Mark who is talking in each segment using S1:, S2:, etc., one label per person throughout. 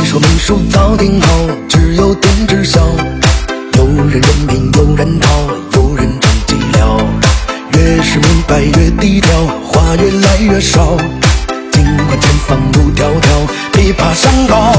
S1: 说命数早定好，只有天知晓。有人认命，有人逃，有人成寂寥。越是明白越低调，话越来越少。尽管前方路迢迢，别怕山高。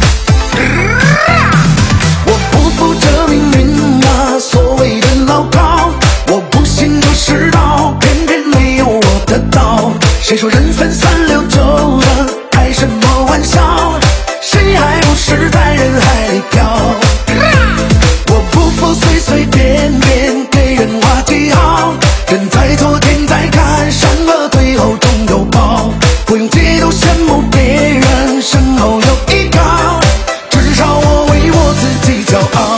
S1: 我不负这命运啊，所谓的牢靠。我不信这世道，偏偏没有我的道。谁说人分三六九的，开什么玩笑？谁还不是在人海里飘？我不负随随便便给人画记号。人在做天在看，善恶最后终有报。不用嫉妒羡慕别人身后有依靠，至少我为我自己骄傲。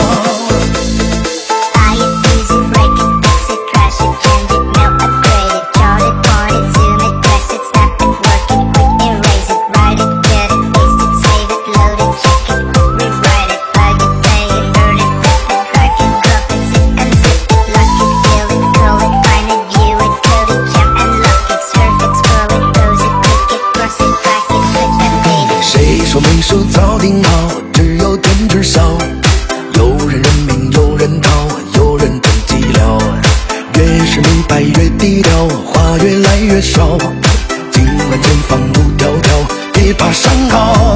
S1: 说命数早定好，只有天知晓。有人认命，有人逃，有人成寂寥。越是明白越低调，话越来越少。尽管前方路迢迢，别怕山高。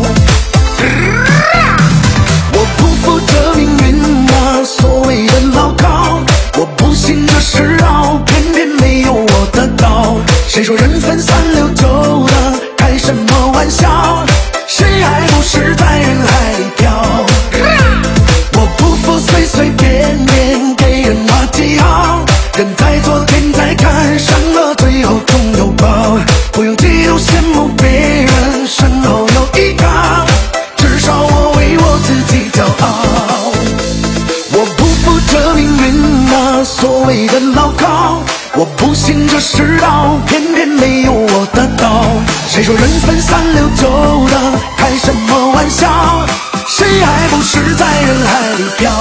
S1: 我不负这命运啊，所谓的牢靠。我不信这世道，偏偏没有我的道。谁说人分三六九的，开什么玩笑？谁还不是在人海里飘？我不负随随便便给人画记号。人在做天在看，善恶最后终有报。不用嫉妒羡慕别人身后有依靠，至少我为我自己骄傲。我不负这命运啊，所谓的牢靠。我不信这世道，偏偏没有我的道。谁说人分三六九的，开什么玩笑？谁还不是在人海里飘？